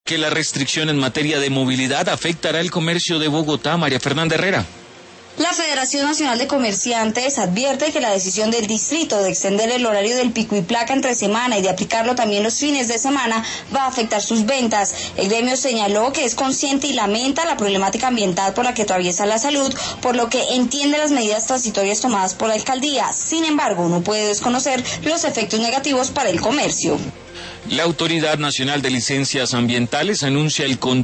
Que la restricción en materia de movilidad afectará el comercio de Bogotá. María Fernanda Herrera. La Federación Nacional de Comerciantes advierte que la decisión del distrito de extender el horario del pico y placa entre semana y de aplicarlo también los fines de semana va a afectar sus ventas. El gremio señaló que es consciente y lamenta la problemática ambiental por la que atraviesa la salud, por lo que entiende las medidas transitorias tomadas por la alcaldía. Sin embargo, no puede desconocer los efectos negativos para el comercio. La Autoridad Nacional de Licencias Ambientales anuncia el control